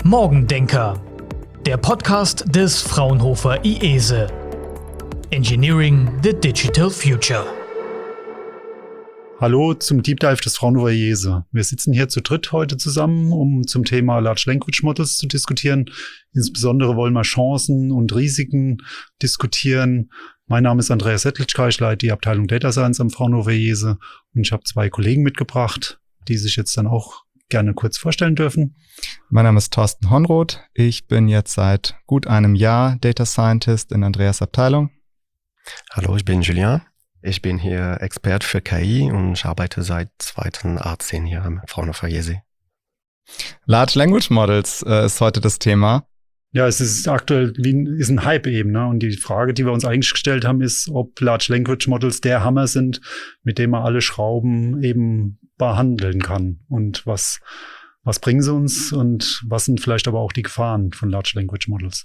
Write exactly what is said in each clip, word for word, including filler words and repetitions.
Morgendenker, der Podcast des Fraunhofer I E S E. Engineering the Digital Future. Hallo zum Deep Dive des Fraunhofer I E S E. Wir sitzen hier zu dritt heute zusammen, um zum Thema Large Language Models zu diskutieren. Insbesondere wollen wir Chancen und Risiken diskutieren. Mein Name ist Andreas Sedlitschka, ich leite die Abteilung Data Science am Fraunhofer I E S E und ich habe zwei Kollegen mitgebracht, die sich jetzt dann auch gerne kurz vorstellen dürfen. Mein Name ist Thorsten Honroth. Ich bin jetzt seit gut einem Jahr Data Scientist in Andreas Abteilung. Hallo, ich bin Julien. Ich bin hier Expert für K I und ich arbeite seit zweitausendachtzehn hier am Fraunhofer I E S E. Large Language Models äh, ist heute das Thema. Ja, es ist aktuell wie ein, ist ein Hype eben, ne? Und die Frage, die wir uns eigentlich gestellt haben, ist, ob Large Language Models der Hammer sind, mit dem man alle Schrauben eben behandeln kann. Und was, was bringen sie uns und was sind vielleicht aber auch die Gefahren von Large Language Models?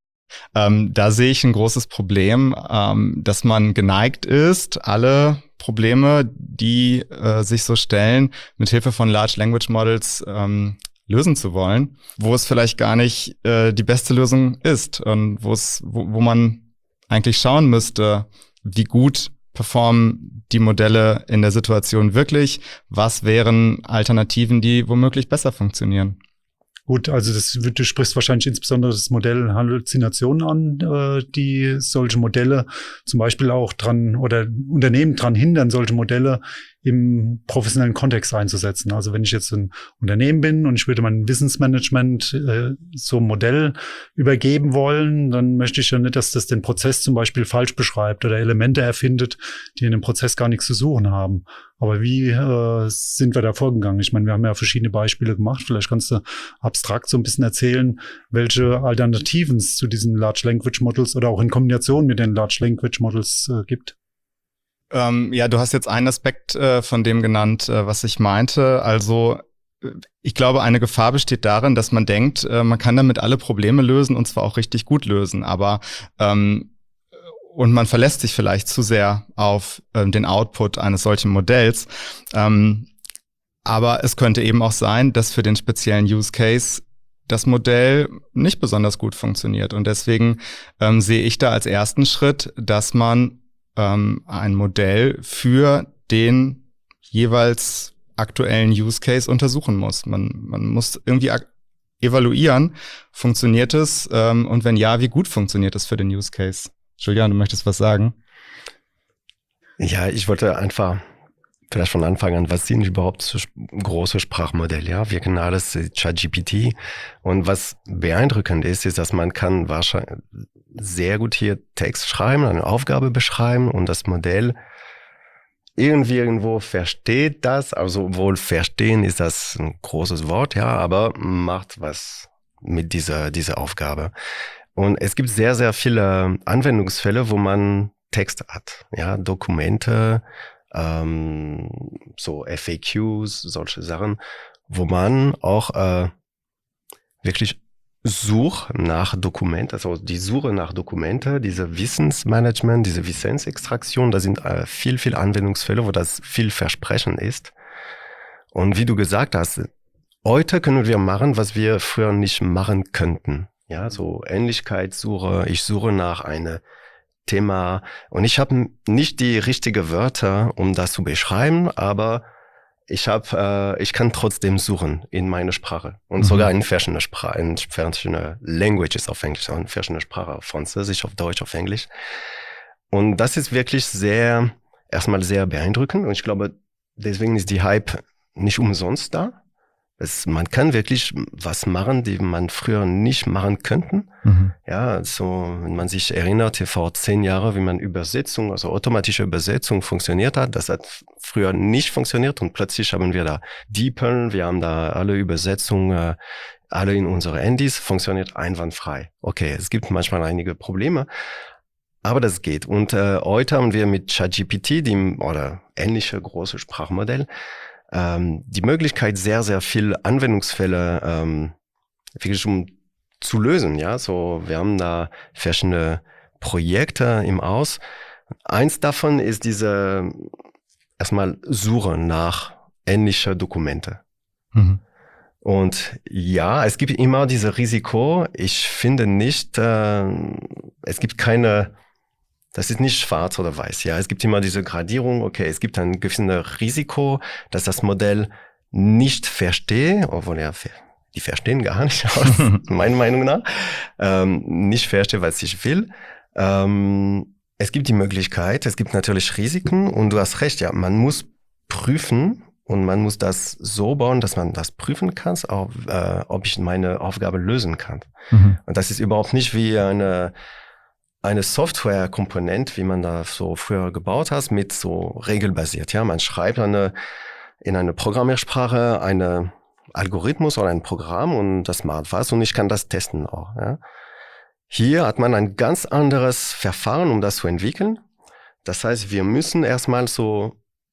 Ähm, da sehe ich ein großes Problem, ähm, dass man geneigt ist, alle Probleme, die äh, sich so stellen, mit Hilfe von Large Language Models ähm, lösen zu wollen, wo es vielleicht gar nicht äh, die beste Lösung ist und wo es, wo, wo man eigentlich schauen müsste, wie gut performen die Modelle in der Situation wirklich, was wären Alternativen, die womöglich besser funktionieren. Gut, also das, du sprichst wahrscheinlich insbesondere das Modell Halluzinationen an, äh, die solche Modelle zum Beispiel auch dran oder Unternehmen dran hindern, solche Modelle im professionellen Kontext einzusetzen. Also wenn ich jetzt ein Unternehmen bin und ich würde mein Wissensmanagement äh, so ein Modell übergeben wollen, dann möchte ich ja nicht, dass das den Prozess zum Beispiel falsch beschreibt oder Elemente erfindet, die in dem Prozess gar nichts zu suchen haben. Aber wie äh, sind wir da vorgegangen? Ich meine, wir haben ja verschiedene Beispiele gemacht. Vielleicht kannst du abstrakt so ein bisschen erzählen, welche Alternativen es zu diesen Large Language Models oder auch in Kombination mit den Large Language Models äh, gibt. Ähm, ja, du hast jetzt einen Aspekt äh, von dem genannt, äh, was ich meinte. Also ich glaube, eine Gefahr besteht darin, dass man denkt, äh, man kann damit alle Probleme lösen und zwar auch richtig gut lösen. Aber ähm, und man verlässt sich vielleicht zu sehr auf ähm, den Output eines solchen Modells. Ähm, aber es könnte eben auch sein, dass für den speziellen Use Case das Modell nicht besonders gut funktioniert. Und deswegen ähm, sehe ich da als ersten Schritt, dass man ähm, ein Modell für den jeweils aktuellen Use Case untersuchen muss. Man, man muss irgendwie ak- evaluieren, funktioniert es ähm, und wenn ja, wie gut funktioniert es für den Use Case? Julian, du möchtest was sagen? Ja, ich wollte einfach vielleicht von Anfang an, was sind überhaupt so große Sprachmodelle? Ja, wir kennen alles ChatGPT. Und was beeindruckend ist, ist, dass man kann wahrscheinlich sehr gut hier Text schreiben, eine Aufgabe beschreiben und das Modell irgendwie irgendwo versteht das. Also wohl verstehen ist das ein großes Wort, ja, aber macht was mit dieser, dieser Aufgabe. Und es gibt sehr, sehr viele Anwendungsfälle, wo man Text hat, ja, Dokumente, ähm, so F A Qs, solche Sachen, wo man auch äh, wirklich Such nach Dokument, also die Suche nach Dokumente, diese Wissensmanagement, diese Wissensextraktion, da sind äh, viel, viel Anwendungsfälle, wo das viel Versprechen ist. Und wie du gesagt hast, heute können wir machen, was wir früher nicht machen könnten. Ja, so Ähnlichkeitssuche, ich suche nach einem Thema und ich habe nicht die richtigen Wörter, um das zu beschreiben, aber ich habe, äh, ich kann trotzdem suchen in meine Sprache und mhm. sogar in verschiedene Sprachen, in verschiedene Languages auf Englisch, in verschiedene Sprachen, auf Französisch, auf Deutsch, auf Englisch. Und das ist wirklich sehr, erstmal sehr beeindruckend und ich glaube, deswegen ist die Hype nicht umsonst da. Es, man kann wirklich was machen, die man früher nicht machen könnten. Mhm. Ja, so, wenn man sich erinnert, vor zehn Jahren, wie man Übersetzung, also automatische Übersetzung funktioniert hat, das hat früher nicht funktioniert und plötzlich haben wir da DeepL, wir haben da alle Übersetzungen, äh, alle in unsere Handys, funktioniert einwandfrei. Okay, es gibt manchmal einige Probleme, aber das geht. Und äh, heute haben wir mit ChatGPT, dem oder ähnliche große Sprachmodell, Ähm, die Möglichkeit, sehr, sehr viel Anwendungsfälle ähm, wirklich um zu lösen. Ja, so wir haben da verschiedene Projekte im Aus. Eins davon ist diese erstmal Suche nach ähnliche Dokumente. Mhm. Und ja, es gibt immer dieses Risiko. Ich finde nicht, äh, es gibt keine, das ist nicht schwarz oder weiß. Ja, es gibt immer diese Gradierung. Okay, es gibt ein gewisses Risiko, dass das Modell nicht versteht, obwohl ja, die verstehen gar nicht, aus meiner Meinung nach, ähm, nicht versteht, was ich will. Ähm, es gibt die Möglichkeit, es gibt natürlich Risiken und du hast recht, ja, man muss prüfen. Und man muss das so bauen, dass man das prüfen kann, auch, äh, ob ich meine Aufgabe lösen kann. Mhm. Und das ist überhaupt nicht wie eine, eine Software-Komponente, wie man da so früher gebaut hat, mit so regelbasiert. Ja, man schreibt eine, in eine Programmiersprache eine Algorithmus oder ein Programm und das macht was und ich kann das testen auch. Ja. Hier hat man ein ganz anderes Verfahren, um das zu entwickeln. Das heißt, wir müssen erstmal so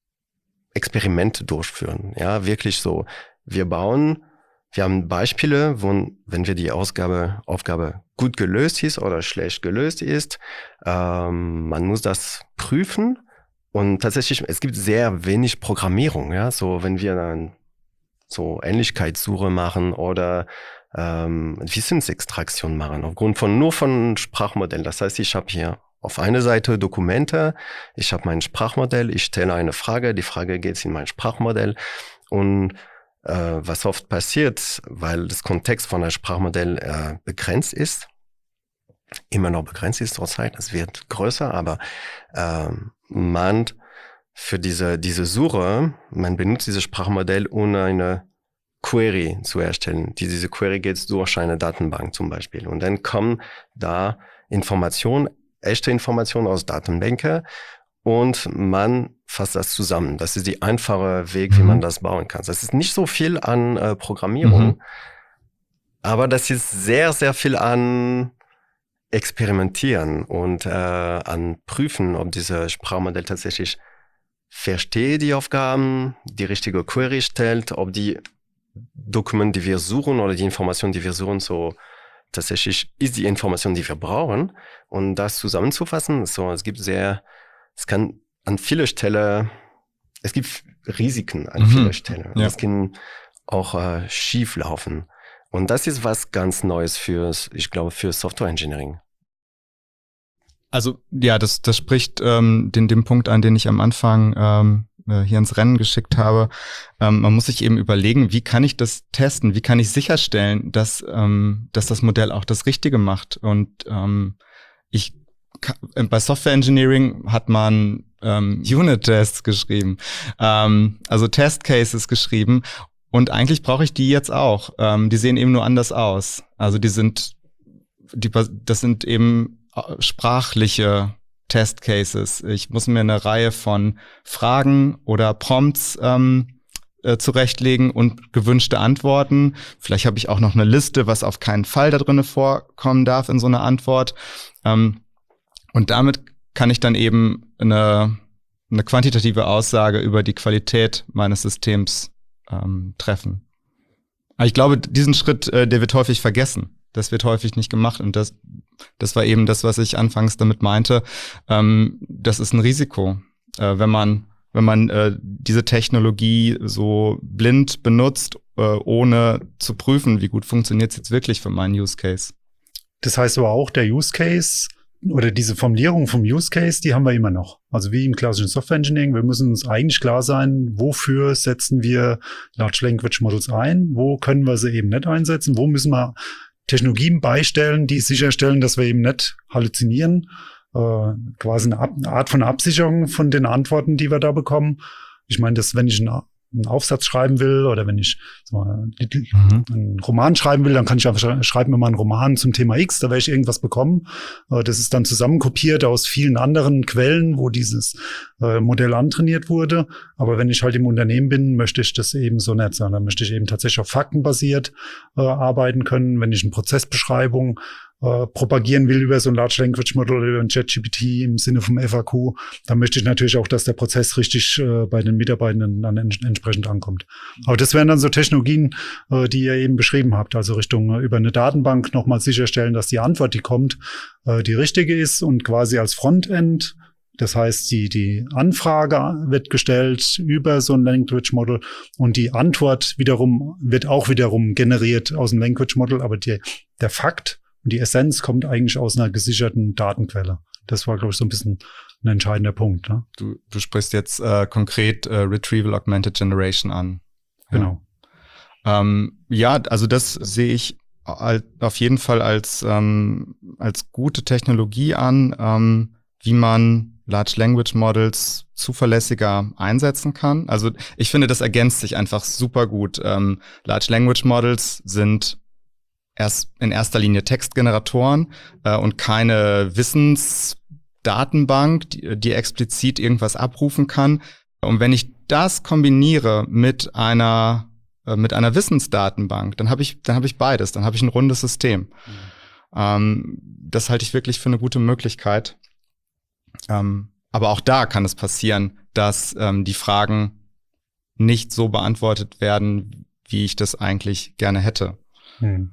Experimente durchführen, ja, wirklich so. Wir bauen, wir haben Beispiele, wo, wenn wir die Ausgabe, Aufgabe gut gelöst ist oder schlecht gelöst ist, ähm, man muss das prüfen und tatsächlich, es gibt sehr wenig Programmierung, ja, so, wenn wir dann so Ähnlichkeitssuche machen oder ähm, Wissensextraktion machen, aufgrund von, nur von Sprachmodellen. Das heißt, ich habe hier auf einer Seite Dokumente, ich habe mein Sprachmodell, ich stelle eine Frage, die Frage geht in mein Sprachmodell und äh, was oft passiert, weil das Kontext von einem Sprachmodell äh, begrenzt ist, immer noch begrenzt ist zurzeit, es wird größer, aber äh, man für diese, diese Suche, man benutzt dieses Sprachmodell, um eine Query zu erstellen. Diese Query geht durch eine Datenbank zum Beispiel und dann kommen da Informationen, echte Informationen aus Datenbänke und man fasst das zusammen. Das ist der einfache Weg, mhm. wie man das bauen kann. Das ist nicht so viel an äh, Programmierung, mhm. aber das ist sehr, sehr viel an Experimentieren und äh, an Prüfen, ob dieses Sprachmodell tatsächlich versteht die Aufgaben, die richtige Query stellt, ob die Dokumente, die wir suchen oder die Informationen, die wir suchen, so tatsächlich ist die Information, die wir brauchen. Und das zusammenzufassen, so, es gibt sehr, es kann an vielen Stellen, es gibt Risiken an mhm. vielen Stellen. Ja. Es kann auch äh, schief laufen. Und das ist was ganz Neues für, ich glaube, für Software Engineering. Also ja, das, das spricht ähm, den, den Punkt an, den ich am Anfang ähm, hier ins Rennen geschickt habe. Ähm, man muss sich eben überlegen, wie kann ich das testen? Wie kann ich sicherstellen, dass, ähm, dass das Modell auch das Richtige macht? Und ähm, ich bei Software Engineering hat man ähm, Unit-Tests geschrieben, ähm, also Test-Cases geschrieben. Und eigentlich brauche ich die jetzt auch. Ähm, die sehen eben nur anders aus. Also die sind, die, das sind eben sprachliche Test-Cases. Ich muss mir eine Reihe von Fragen oder Prompts ähm, äh, zurechtlegen und gewünschte Antworten. Vielleicht habe ich auch noch eine Liste, was auf keinen Fall da drin vorkommen darf in so einer Antwort. Ähm, und damit kann ich dann eben eine, eine quantitative Aussage über die Qualität meines Systems ähm, treffen. Aber ich glaube, diesen Schritt, äh, der wird häufig vergessen. Das wird häufig nicht gemacht und das, das war eben das, was ich anfangs damit meinte. Ähm, das ist ein Risiko, äh, wenn man, wenn man äh, diese Technologie so blind benutzt, äh, ohne zu prüfen, wie gut funktioniert es jetzt wirklich für meinen Use Case. Das heißt aber auch, der Use Case oder diese Formulierung vom Use Case, die haben wir immer noch. Also wie im klassischen Software Engineering, wir müssen uns eigentlich klar sein, wofür setzen wir Large Language Models ein, wo können wir sie eben nicht einsetzen, wo müssen wir Technologien beistellen, die sicherstellen, dass wir eben nicht halluzinieren. Äh, quasi eine, Ab- eine Art von Absicherung von den Antworten, die wir da bekommen. Ich meine, dass wenn ich einen, einen Aufsatz schreiben will oder wenn ich so einen, mhm. einen Roman schreiben will, dann kann ich einfach schreiben wir mal einen Roman zum Thema X, da werde ich irgendwas bekommen. Äh, das ist dann zusammenkopiert aus vielen anderen Quellen, wo dieses äh, Modell antrainiert wurde. Aber wenn ich halt im Unternehmen bin, möchte ich das eben so nicht sein. Dann möchte ich eben tatsächlich auf faktenbasiert äh, arbeiten können. Wenn ich eine Prozessbeschreibung äh, propagieren will über so ein Large Language Model oder über ein ChatGPT im Sinne vom F A Q, dann möchte ich natürlich auch, dass der Prozess richtig äh, bei den Mitarbeitenden dann en- entsprechend ankommt. Aber das wären dann so Technologien, äh, die ihr eben beschrieben habt, also Richtung äh, über eine Datenbank nochmal sicherstellen, dass die Antwort, die kommt, äh, die richtige ist und quasi als Frontend Das heißt, die, die Anfrage wird gestellt über so ein Language Model und die Antwort wiederum wird auch wiederum generiert aus dem Language Model, aber die, der Fakt und die Essenz kommt eigentlich aus einer gesicherten Datenquelle. Das war, glaube ich, so ein bisschen ein entscheidender Punkt. Ne? Du, du sprichst jetzt äh, konkret äh, Retrieval Augmented Generation an. Genau. Ja, ähm, ja also das sehe ich auf jeden Fall als ähm, als gute Technologie an, ähm, wie man Large Language Models zuverlässiger einsetzen kann. Also ich finde, das ergänzt sich einfach super gut. Ähm, Large Language Models sind erst in erster Linie Textgeneratoren äh, und keine Wissensdatenbank, die, die explizit irgendwas abrufen kann. Und wenn ich das kombiniere mit einer mit einer Wissensdatenbank, dann habe ich, dann habe ich beides, dann habe ich ein rundes System. Mhm. Ähm, das halte ich wirklich für eine gute Möglichkeit. Ähm, aber auch da kann es passieren, dass ähm, die Fragen nicht so beantwortet werden, wie ich das eigentlich gerne hätte. Mhm.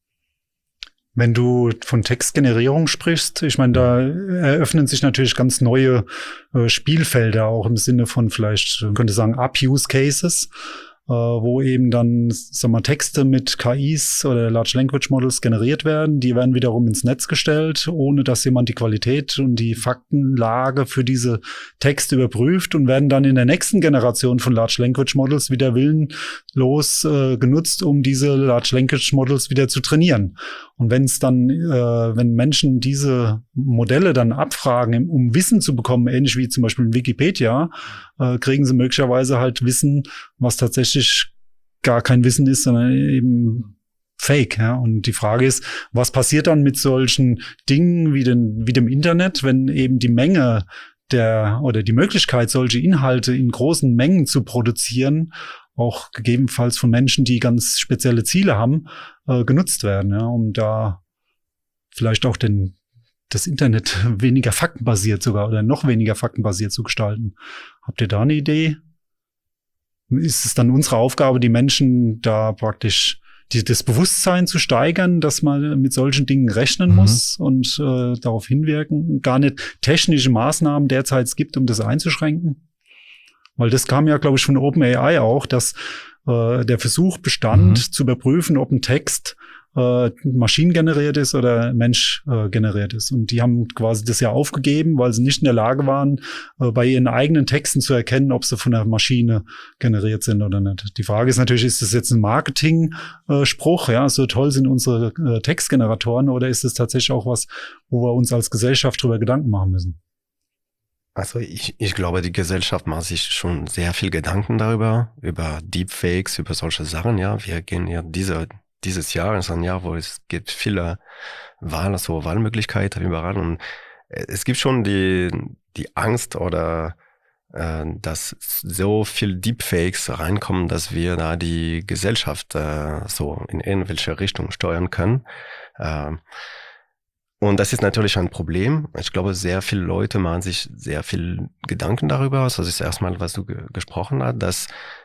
Wenn du von Textgenerierung sprichst, ich meine, da eröffnen sich natürlich ganz neue äh, Spielfelder, auch im Sinne von vielleicht, man könnte sagen, Up-Use-Cases, äh, wo eben dann, sagen wir, Texte mit K Is oder Large Language Models generiert werden. Die werden wiederum ins Netz gestellt, ohne dass jemand die Qualität und die Faktenlage für diese Texte überprüft und werden dann in der nächsten Generation von Large Language Models wieder willenlos äh, genutzt, um diese Large Language Models wieder zu trainieren. Und wenn es dann, äh, wenn Menschen diese Modelle dann abfragen, um Wissen zu bekommen, ähnlich wie zum Beispiel in Wikipedia, äh, kriegen sie möglicherweise halt Wissen, was tatsächlich gar kein Wissen ist, sondern eben Fake. Ja? Und die Frage ist, was passiert dann mit solchen Dingen wie, den, wie dem Internet, wenn eben die Menge der oder die Möglichkeit, solche Inhalte in großen Mengen zu produzieren, auch gegebenenfalls von Menschen, die ganz spezielle Ziele haben, äh, genutzt werden, ja, um da vielleicht auch den, das Internet weniger faktenbasiert sogar oder noch weniger faktenbasiert zu gestalten. Habt ihr da eine Idee? Ist es dann unsere Aufgabe, die Menschen da praktisch die, das Bewusstsein zu steigern, dass man mit solchen Dingen rechnen mhm. muss und äh, darauf hinwirken, gar nicht technische Maßnahmen derzeit es gibt, um das einzuschränken? Weil das kam ja, glaube ich, von OpenAI auch, dass äh, der Versuch bestand, mhm. zu überprüfen, ob ein Text äh, maschinengeneriert ist oder Mensch äh, generiert ist. Und die haben quasi das ja aufgegeben, weil sie nicht in der Lage waren, äh, bei ihren eigenen Texten zu erkennen, ob sie von der Maschine generiert sind oder nicht. Die Frage ist natürlich, ist das jetzt ein Marketing-Spruch? Ja, so toll sind unsere äh, Textgeneratoren, oder ist es tatsächlich auch was, wo wir uns als Gesellschaft drüber Gedanken machen müssen? Also ich, ich glaube, die Gesellschaft macht sich schon sehr viel Gedanken darüber, über Deepfakes, über solche Sachen. Ja, wir gehen ja diese, dieses Jahr ist ein Jahr, wo es gibt viele Wahlen, also Wahlmöglichkeiten überall, und es gibt schon die die Angst oder äh, dass so viel Deepfakes reinkommen, dass wir da die Gesellschaft äh, so in irgendwelche Richtung steuern können. Äh, Und das ist natürlich ein Problem. Ich glaube, sehr viele Leute machen sich sehr viel Gedanken darüber. Das ist erstmal, was du ge- gesprochen hast, dass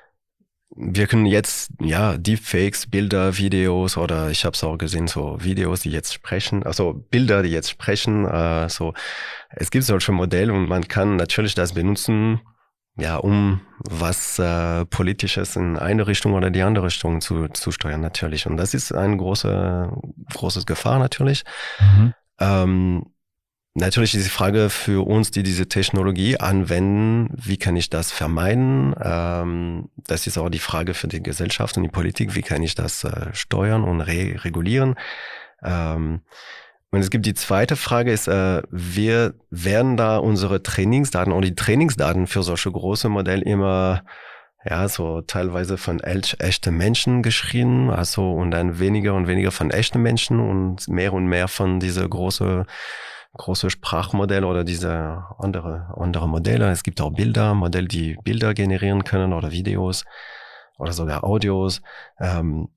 wir können jetzt, ja, Deepfakes, Bilder, Videos, oder ich habe es auch gesehen, so Videos, die jetzt sprechen, also Bilder, die jetzt sprechen, äh, so. Es gibt solche Modelle und man kann natürlich das benutzen, ja, um was äh, Politisches in eine Richtung oder die andere Richtung zu, zu steuern, natürlich. Und das ist eine große, großes Gefahr, natürlich. Mhm. Ähm, natürlich ist die Frage für uns, die diese Technologie anwenden, wie kann ich das vermeiden? Ähm, das ist auch die Frage für die Gesellschaft und die Politik, wie kann ich das äh, steuern und re- regulieren? Ähm, und es gibt die zweite Frage, ist, äh, wir werden da unsere Trainingsdaten und die Trainingsdaten für solche große Modelle immer, ja, so teilweise von echt, echten Menschen geschrieben, also und dann weniger und weniger von echten Menschen und mehr und mehr von diese große große Sprachmodelle oder diese andere andere Modelle. Es gibt auch Bilder, Modelle, die Bilder generieren können oder Videos oder sogar Audios. Ähm,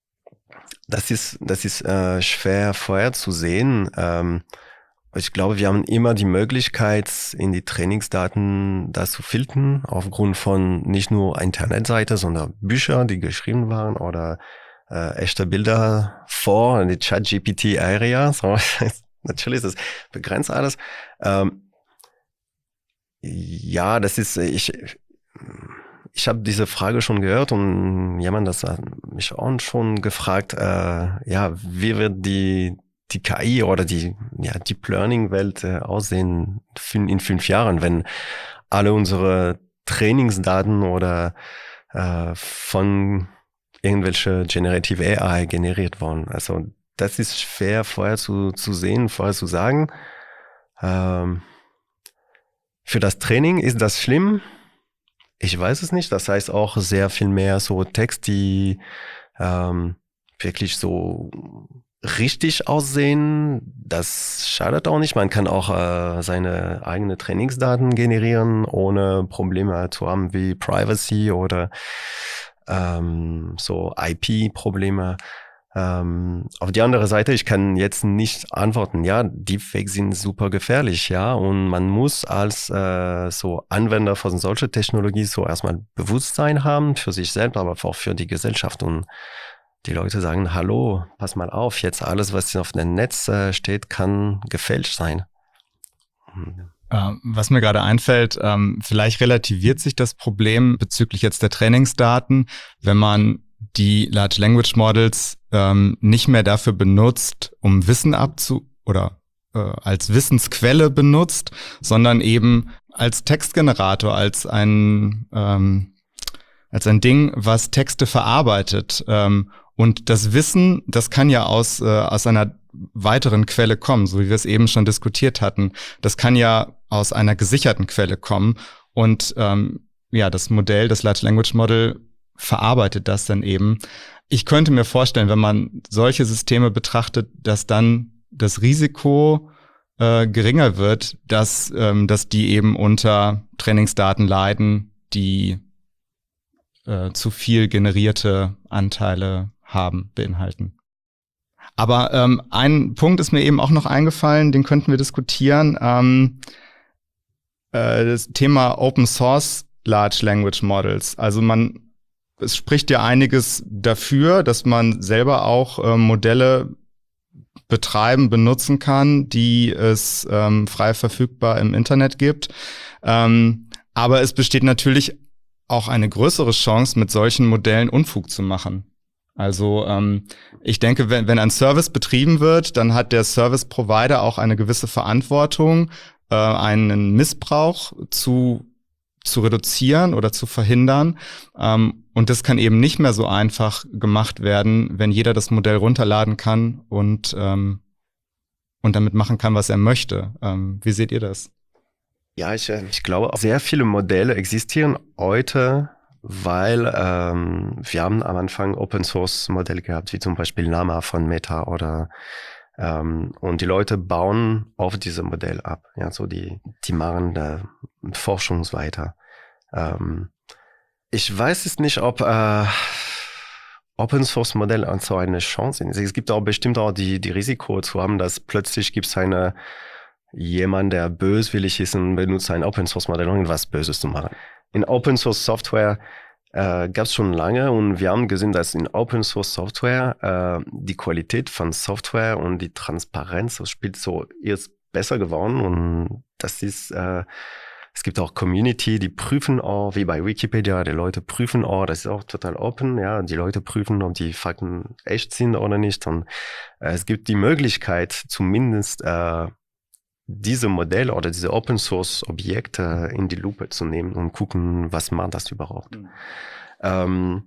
das ist das ist äh, schwer vorherzusehen. Ähm, Ich glaube, wir haben immer die Möglichkeit, in die Trainingsdaten das zu filtern, aufgrund von nicht nur Internetseite, sondern Bücher, die geschrieben waren, oder äh, echte Bilder vor die ChatGPT-Area. So, natürlich ist das begrenzt alles. Ähm, Ja, das ist, ich, ich habe diese Frage schon gehört und jemand das hat mich auch schon gefragt, äh, ja, wie wird die, die K I oder die, ja, Deep Learning Welt äh, aussehen in fünf Jahren, wenn alle unsere Trainingsdaten oder äh, von irgendwelche Generative A I generiert worden. Also das ist schwer vorher zu, zu sehen, vorher zu sagen. Ähm, für das Training ist das schlimm. Ich weiß es nicht. Das heißt auch sehr viel mehr so Text, die ähm, wirklich so richtig aussehen. Das schadet auch nicht. Man kann auch äh, seine eigenen Trainingsdaten generieren, ohne Probleme zu haben wie Privacy oder ähm, so I P-Probleme. Ähm, auf die andere Seite, ich kann jetzt nicht antworten, ja, Deepfakes sind super gefährlich, ja, und man muss als äh, so Anwender von solcher Technologie so erstmal Bewusstsein haben für sich selbst, aber auch für die Gesellschaft, und die Leute sagen, hallo, pass mal auf, jetzt alles, was auf dem Netz äh, steht, kann gefälscht sein. Was mir gerade einfällt, ähm, vielleicht relativiert sich das Problem bezüglich jetzt der Trainingsdaten, wenn man die Large Language Models ähm, nicht mehr dafür benutzt, um Wissen abzu oder äh, als Wissensquelle benutzt, sondern eben als Textgenerator, als ein ähm, als ein Ding, was Texte verarbeitet. Ähm, und das Wissen, das kann ja aus äh, aus einer weiteren Quelle kommen, so wie wir es eben schon diskutiert hatten. Das kann ja aus einer gesicherten Quelle kommen, und ähm, ja, das Modell, das Large Language Model verarbeitet das dann eben. Ich könnte mir vorstellen, wenn man solche Systeme betrachtet, dass dann das Risiko äh, geringer wird, dass ähm, dass die eben unter Trainingsdaten leiden, die äh, zu viel generierte Anteile haben, beinhalten. Aber ähm, ein Punkt ist mir eben auch noch eingefallen, den könnten wir diskutieren. Ähm, äh, das Thema Open Source Large Language Models. Also man, es spricht ja einiges dafür, dass man selber auch äh, Modelle betreiben, benutzen kann, die es ähm, frei verfügbar im Internet gibt. Ähm, aber es besteht natürlich auch eine größere Chance, mit solchen Modellen Unfug zu machen. Also ähm, ich denke, wenn, wenn ein Service betrieben wird, dann hat der Service-Provider auch eine gewisse Verantwortung, äh, einen Missbrauch zu zu reduzieren oder zu verhindern. Ähm, und das kann eben nicht mehr so einfach gemacht werden, wenn jeder das Modell runterladen kann und ähm, und damit machen kann, was er möchte. Ähm, wie seht ihr das? Ja, ich, ich glaube, sehr viele Modelle existieren heute, weil ähm, wir haben am Anfang Open-Source-Modelle gehabt, wie zum Beispiel Llama von Meta oder ähm, und die Leute bauen auf diesem Modell ab. Ja, so die die machen da Forschung weiter. Ähm, ich weiß es nicht, ob äh, Open-Source-Modell an so eine Chance sind. Es gibt auch bestimmt auch die die Risiko zu haben, dass plötzlich gibt es eine jemand, der böswillig ist und benutzt ein Open-Source-Modell, um irgendwas Böses zu machen. In Open-Source-Software äh, gab es schon lange, und wir haben gesehen, dass in Open-Source-Software äh, die Qualität von Software und die Transparenz das spielt so jetzt besser geworden, und das ist, äh, es gibt auch Community, die prüfen auch, wie bei Wikipedia, die Leute prüfen auch, das ist auch total open, ja, die Leute prüfen, ob die Fakten echt sind oder nicht, und äh, es gibt die Möglichkeit, zumindest äh, diese Modelle oder diese Open-Source-Objekte in die Lupe zu nehmen und gucken, was macht das überhaupt. Mhm. Ähm,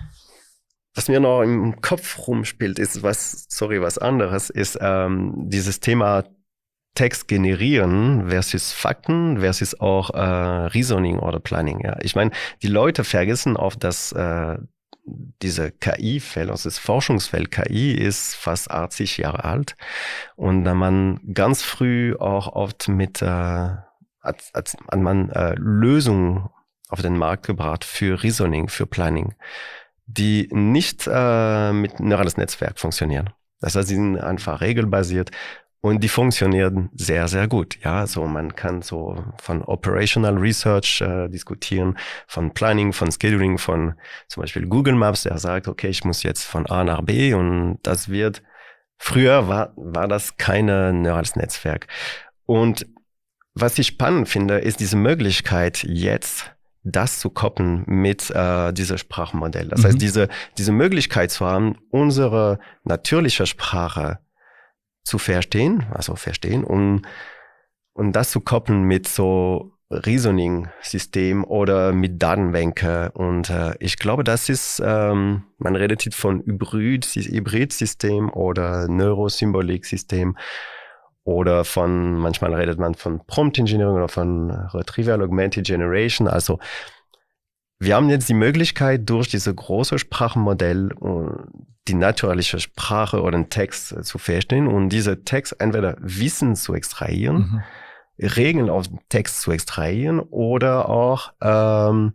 was mir noch im Kopf rumspielt, ist was, sorry, was anderes, ist ähm, dieses Thema Text generieren versus Fakten versus auch äh, Reasoning oder Planning. Ja, ich meine, die Leute vergessen oft, dass äh, diese K I-Feld, also das Forschungsfeld K I ist fast achtzig Jahre alt, und da man ganz früh auch oft mit äh, hat, hat man äh, Lösungen auf den Markt gebracht für Reasoning, für Planning, die nicht äh, mit neurales Netzwerk funktionieren. Das heißt, sie sind einfach regelbasiert. Und die funktionieren sehr, sehr gut. Ja, so man kann so von Operational Research äh, diskutieren, von Planning, von Scheduling, von zum Beispiel Google Maps, der sagt, okay, ich muss jetzt von A nach B, und das wird, früher war, war das kein neurales Netzwerk. Und was ich spannend finde, ist diese Möglichkeit jetzt, das zu koppeln mit äh, diesem Sprachmodell. Das mhm. heißt, diese, diese Möglichkeit zu haben, unsere natürliche Sprache zu verstehen, also verstehen, und, und das zu koppeln mit so Reasoning-System oder mit Datenbänke. Und äh, ich glaube, das ist, ähm, man redet hier von Hybrid, Hybrid-System oder Neurosymbolik-System oder von, manchmal redet man von Prompt Engineering oder von Retrieval Augmented Generation. Also wir haben jetzt die Möglichkeit, durch diese große Sprachmodell die natürliche Sprache oder den Text zu verstehen und diese Text entweder Wissen zu extrahieren, mhm. Regeln aus dem Text zu extrahieren oder auch ähm,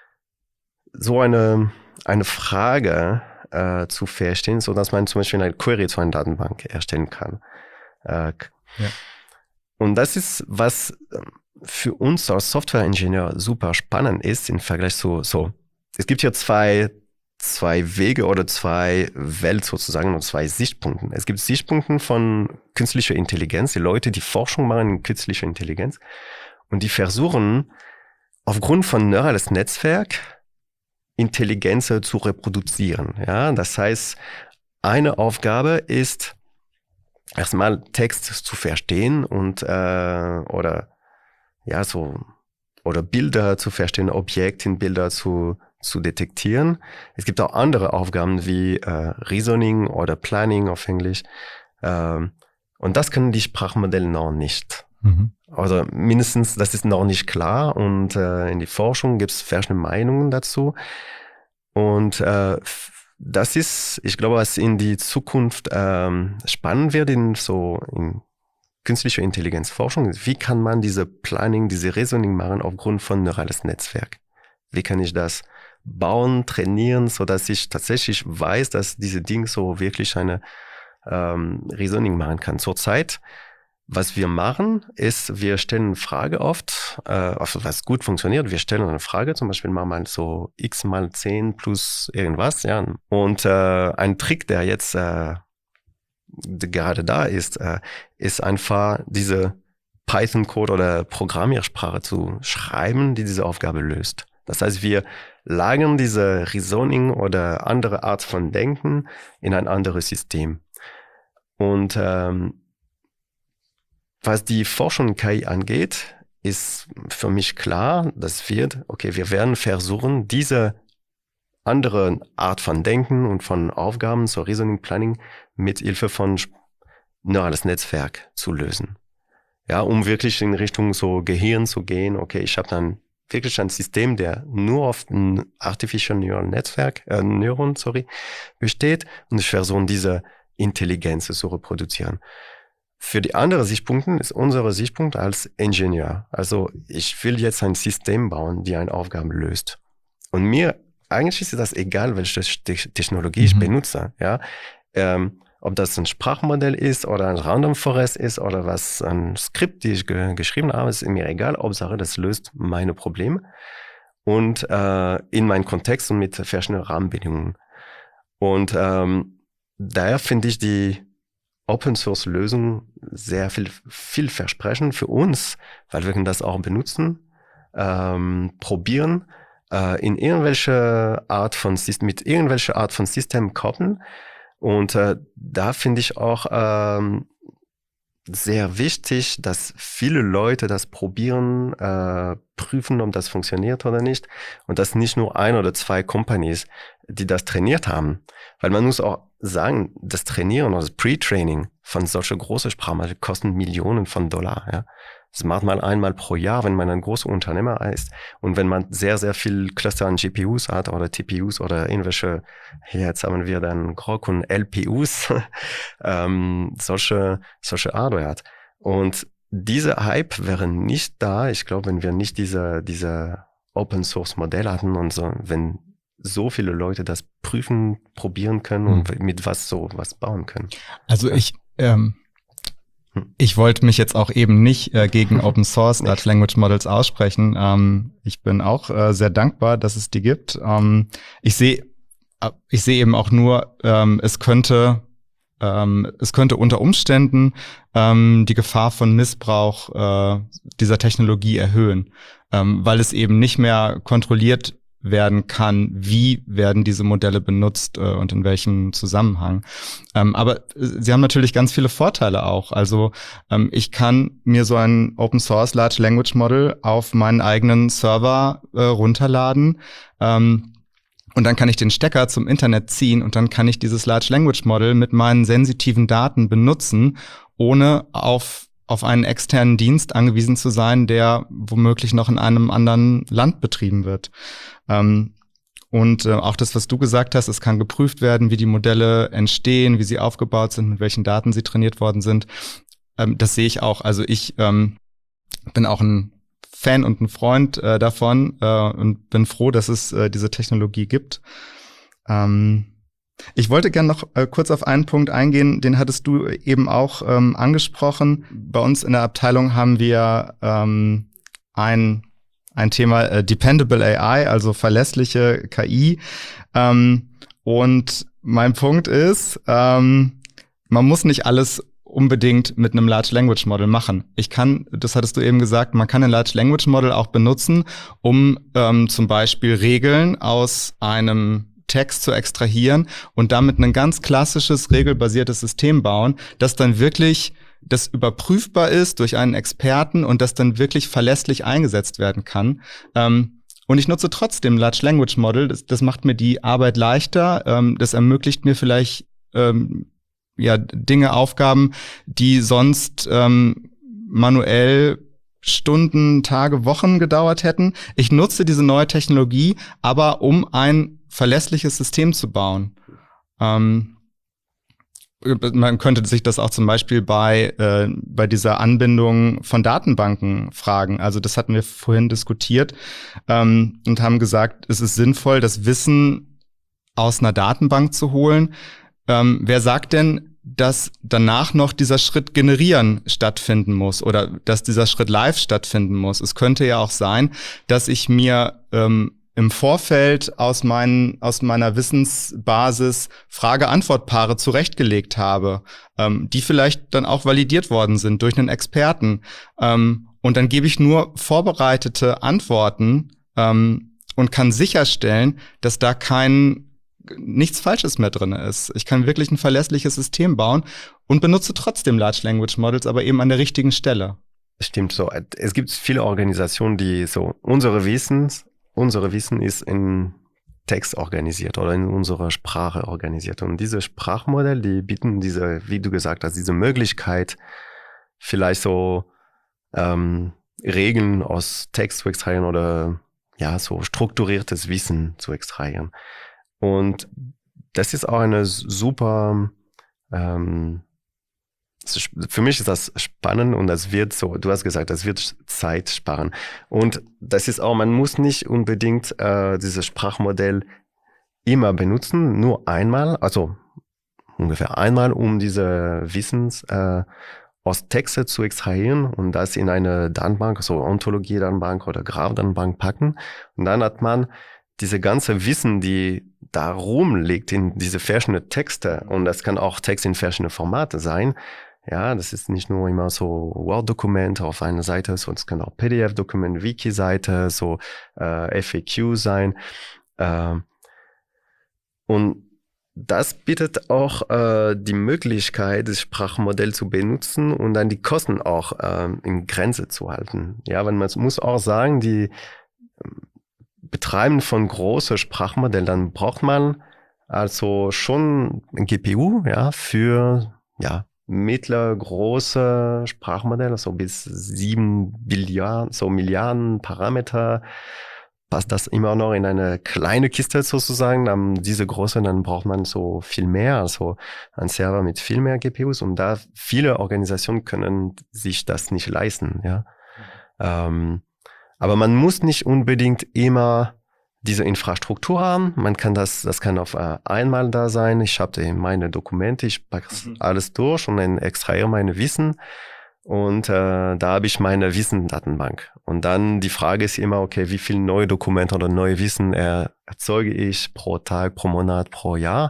so eine, eine Frage äh, zu verstehen, so dass man zum Beispiel eine Query zu einer Datenbank erstellen kann. Äh, ja. Und das ist, was für uns als Software-Ingenieur super spannend ist im Vergleich zu so. Es gibt hier zwei zwei Wege oder zwei Welt sozusagen und zwei Sichtpunkte. Es gibt Sichtpunkte von künstlicher Intelligenz, die Leute, die Forschung machen in künstlicher Intelligenz und die versuchen, aufgrund von neurales Netzwerk Intelligenz zu reproduzieren. Ja, das heißt, eine Aufgabe ist, erstmal Text zu verstehen und äh, oder ja so oder Bilder zu verstehen, Objekte in Bilder zu zu detektieren. Es gibt auch andere Aufgaben wie äh, Reasoning oder Planning auf Englisch. Ähm, und das können die Sprachmodelle noch nicht. Mhm. Also mindestens, das ist noch nicht klar. Und äh, in die Forschung gibt es verschiedene Meinungen dazu. Und äh, das ist, ich glaube, was in die Zukunft ähm, spannend wird in so in künstlicher Intelligenzforschung. Wie kann man diese Planning, diese Reasoning machen aufgrund von neurales Netzwerk? Wie kann ich das bauen, trainieren, so dass ich tatsächlich weiß, dass diese Dinge so wirklich eine ähm, Reasoning machen kann. Zurzeit, was wir machen, ist, wir stellen eine Frage oft, äh, also was gut funktioniert, wir stellen eine Frage, zum Beispiel machen wir so x mal zehn plus irgendwas, ja. Und äh, ein Trick, der jetzt äh, gerade da ist, äh, ist einfach diese Python-Code oder Programmiersprache zu schreiben, die diese Aufgabe löst. Das heißt, wir lagern diese Reasoning oder andere Art von Denken in ein anderes System. Und ähm, was die Forschung in K I angeht, ist für mich klar, dass wir, okay, wir werden versuchen, diese andere Art von Denken und von Aufgaben, so Reasoning Planning, mit Hilfe von neurales Netzwerk zu lösen. Ja, um wirklich in Richtung so Gehirn zu gehen. Okay, ich habe dann wirklich ein System, der nur auf ein Artificial Neural Netzwerk, äh, Neuron, sorry, besteht und ich versuche, diese Intelligenz zu reproduzieren. Für die anderen Sichtpunkte ist unsere Sichtpunkt als Ingenieur. Also ich will jetzt ein System bauen, die eine Aufgabe löst. Und mir, eigentlich ist das egal, welche Technologie mhm. ich benutze, ja. Ähm, ob das ein Sprachmodell ist oder ein Random Forest ist oder was, ein Skript, die ich ge- geschrieben habe, ist mir egal. Hauptsache, das löst meine Probleme und äh, in meinen Kontext und mit verschiedenen Rahmenbedingungen. Und ähm, daher finde ich die Open-Source-Lösung sehr viel, vielversprechend für uns, weil wir können das auch benutzen, ähm, probieren, äh, in irgendwelche Art von System, mit irgendwelcher Art von System koppeln. Und äh, da finde ich auch ähm, sehr wichtig, dass viele Leute das probieren, äh, prüfen, ob das funktioniert oder nicht. Und dass nicht nur ein oder zwei Companies, die das trainiert haben. Weil man muss auch sagen, das Trainieren oder das Pre-Training von solchen großen Sprachmodellen kostet Millionen von Dollar. Ja. Das macht man einmal pro Jahr, wenn man ein großer Unternehmer ist. Und wenn man sehr, sehr viel Cluster an G P Us hat oder T P Us oder irgendwelche, jetzt haben wir dann Grok und L P Us, ähm, solche, solche Hardware hat. Und dieser Hype wäre nicht da, ich glaube, wenn wir nicht diese, diese Open Source Modell hatten und so, wenn so viele Leute das prüfen, probieren können mhm. und mit was so was bauen können. Also ich, ähm, Ich wollte mich jetzt auch eben nicht äh, gegen Open Source Large Language Models aussprechen. Ähm, ich bin auch äh, sehr dankbar, dass es die gibt. Ähm, ich sehe ich sehe eben auch nur, ähm, es könnte ähm, es könnte unter Umständen ähm, die Gefahr von Missbrauch äh, dieser Technologie erhöhen, ähm, weil es eben nicht mehr kontrolliert werden kann, wie werden diese Modelle benutzt äh, und in welchem Zusammenhang. Ähm, aber äh, sie haben natürlich ganz viele Vorteile auch. Also ähm, ich kann mir so ein Open Source Large Language Model auf meinen eigenen Server äh, runterladen ähm, und dann kann ich den Stecker zum Internet ziehen und dann kann ich dieses Large Language Model mit meinen sensitiven Daten benutzen, ohne auf auf einen externen Dienst angewiesen zu sein, der womöglich noch in einem anderen Land betrieben wird. Ähm, und äh, auch das, was du gesagt hast, es kann geprüft werden, wie die Modelle entstehen, wie sie aufgebaut sind, mit welchen Daten sie trainiert worden sind. Ähm, das sehe ich auch. Also ich ähm, bin auch ein Fan und ein Freund äh, davon äh, und bin froh, dass es äh, diese Technologie gibt. Ähm, Ich wollte gerne noch äh, kurz auf einen Punkt eingehen, den hattest du eben auch ähm, angesprochen. Bei uns in der Abteilung haben wir ähm, ein, ein Thema äh, Dependable A I, also verlässliche K I. Ähm, und mein Punkt ist, ähm, man muss nicht alles unbedingt mit einem Large Language Model machen. Ich kann, das hattest du eben gesagt, man kann ein Large Language Model auch benutzen, um ähm, zum Beispiel Regeln aus einem Text zu extrahieren und damit ein ganz klassisches, regelbasiertes System bauen, das dann wirklich, das überprüfbar ist durch einen Experten und das dann wirklich verlässlich eingesetzt werden kann. Ähm, und ich nutze trotzdem Large Language Model, das, das macht mir die Arbeit leichter, ähm, das ermöglicht mir vielleicht ähm, ja Dinge, Aufgaben, die sonst ähm, manuell Stunden, Tage, Wochen gedauert hätten. Ich nutze diese neue Technologie, aber um ein verlässliches System zu bauen. Ähm, man könnte sich das auch zum Beispiel bei äh, bei dieser Anbindung von Datenbanken fragen. Also das hatten wir vorhin diskutiert ähm, und haben gesagt, es ist sinnvoll, das Wissen aus einer Datenbank zu holen. Ähm, wer sagt denn, dass danach noch dieser Schritt generieren stattfinden muss oder dass dieser Schritt live stattfinden muss? Es könnte ja auch sein, dass ich mir ähm, im Vorfeld aus, meinen, aus meiner Wissensbasis Frage-Antwort-Paare zurechtgelegt habe, ähm, die vielleicht dann auch validiert worden sind durch einen Experten. Ähm, und dann gebe ich nur vorbereitete Antworten ähm, und kann sicherstellen, dass da kein nichts Falsches mehr drin ist. Ich kann wirklich ein verlässliches System bauen und benutze trotzdem Large Language Models, aber eben an der richtigen Stelle. Stimmt so. Es gibt viele Organisationen, die so unsere Wissens Unsere Wissen ist in Text organisiert oder in unserer Sprache organisiert. Und diese Sprachmodelle, die bieten diese, wie du gesagt hast, diese Möglichkeit, vielleicht so ähm, Regeln aus Text zu extrahieren oder ja, so strukturiertes Wissen zu extrahieren. Und das ist auch eine super ähm, für mich ist das spannend und das wird so, du hast gesagt, das wird Zeit sparen. Und das ist auch, man muss nicht unbedingt äh, dieses Sprachmodell immer benutzen, nur einmal, also ungefähr einmal, um diese Wissens äh, aus Texte zu extrahieren und das in eine Datenbank, so Ontologie-Datenbank oder Graph-Datenbank packen. Und dann hat man diese ganze Wissen, die da rumliegt in diese verschiedenen Texte, und das kann auch Text in verschiedene Formate sein. Ja, das ist nicht nur immer so Word-Dokumente auf einer Seite, sondern es kann auch P D F-Dokument, Wiki-Seite, so äh, F A Q sein. Äh, und das bietet auch äh, die Möglichkeit, das Sprachmodell zu benutzen und dann die Kosten auch äh, in Grenze zu halten. Ja, weil man muss auch sagen, die Betreiben von großen Sprachmodellen, dann braucht man also schon ein G P U, ja, für ja mittler, große Sprachmodelle, so bis sieben Billiarden, so Milliarden Parameter, passt das immer noch in eine kleine Kiste sozusagen. Dann diese große, dann braucht man so viel mehr, also ein Server mit viel mehr G P Us, und da viele Organisationen können sich das nicht leisten, ja. Mhm. Ähm, aber man muss nicht unbedingt immer diese Infrastruktur haben. Man kann das, das kann auf äh, einmal da sein. Ich habe meine Dokumente, ich packe mhm. alles durch und dann extrahiere meine Wissen. Und äh, da habe ich meine Wissensdatenbank. Und dann die Frage ist immer, okay, wie viele neue Dokumente oder neue Wissen äh, erzeuge ich pro Tag, pro Monat, pro Jahr?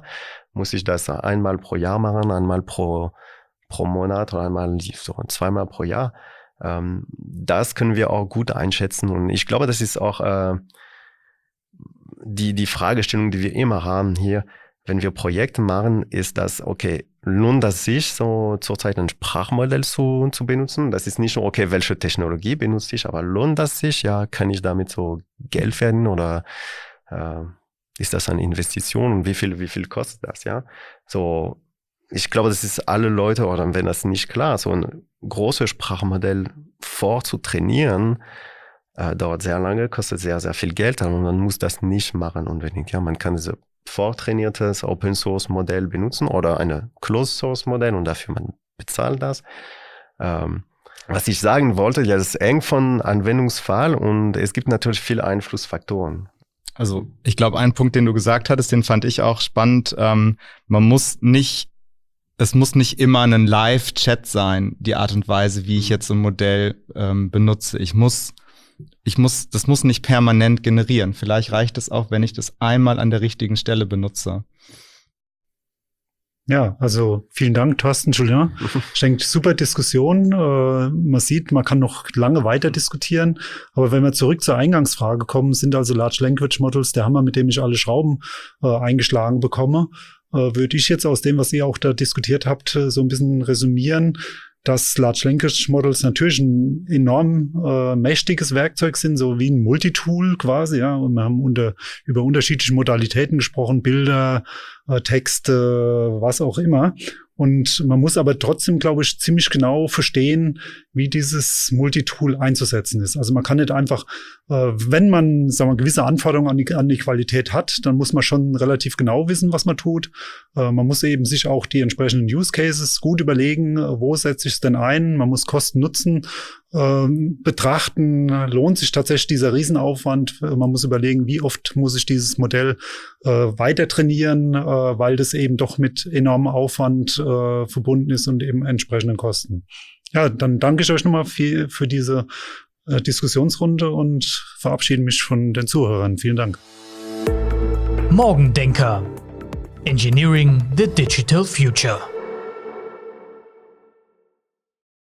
muss ich das einmal pro Jahr machen, einmal pro, pro Monat oder einmal so zweimal pro Jahr. Ähm, das können wir auch gut einschätzen. Und ich glaube, das ist auch äh, die, die Fragestellung, die wir immer haben hier, wenn wir Projekte machen, ist das, okay, lohnt das sich, so zurzeit ein Sprachmodell zu, zu benutzen? Das ist nicht nur, okay, welche Technologie benutze ich, aber lohnt das sich? Ja, kann ich damit so Geld verdienen oder äh, ist das eine Investition und wie viel, wie viel kostet das, ja? So, ich glaube, das ist alle Leute, oder wenn das nicht klar ist, so ein großes Sprachmodell vorzutrainieren, äh, dauert sehr lange, kostet sehr, sehr viel Geld und man muss das nicht machen unbedingt, ja? Man kann diese vortrainiertes Open-Source-Modell benutzen oder eine Closed-Source-Modell und dafür man bezahlt das. Ähm, was ich sagen wollte, ja, das ist eng von Anwendungsfall und es gibt natürlich viele Einflussfaktoren. Also ich glaube, ein Punkt, den du gesagt hattest, den fand ich auch spannend. Ähm, man muss nicht, es muss nicht immer ein Live-Chat sein, die Art und Weise, wie ich jetzt ein Modell ähm, benutze. Ich muss Ich muss, das muss nicht permanent generieren. Vielleicht reicht es auch, wenn ich das einmal an der richtigen Stelle benutze. Ja, also vielen Dank, Thorsten, Julien. Ich denke, super Diskussion. Äh, man sieht, man kann noch lange weiter diskutieren. Aber wenn wir zurück zur Eingangsfrage kommen, sind also Large Language Models der Hammer, mit dem ich alle Schrauben äh, eingeschlagen bekomme. Äh, würde ich jetzt aus dem, was ihr auch da diskutiert habt, so ein bisschen resümieren, dass Large Language Models natürlich ein enorm äh, mächtiges Werkzeug sind, so wie ein Multitool quasi, ja. Und wir haben unter, über unterschiedliche Modalitäten gesprochen, Bilder, äh, Texte, was auch immer. Und man muss aber trotzdem, glaube ich, ziemlich genau verstehen, wie dieses Multitool einzusetzen ist. Also man kann nicht einfach, äh, wenn man, sagen wir, gewisse Anforderungen an die, an die Qualität hat, dann muss man schon relativ genau wissen, was man tut. Äh, man muss eben sich auch die entsprechenden Use Cases gut überlegen, äh, wo setze ich es denn ein. Man muss Kosten-Nutzen äh, betrachten. Lohnt sich tatsächlich dieser Riesenaufwand? Man muss überlegen, wie oft muss ich dieses Modell äh, weiter trainieren, äh, weil das eben doch mit enormem Aufwand äh, verbunden ist und eben entsprechenden Kosten. Ja, dann danke ich euch nochmal für, für diese äh, Diskussionsrunde und verabschiede mich von den Zuhörern. Vielen Dank. Morgendenker. Engineering the Digital Future.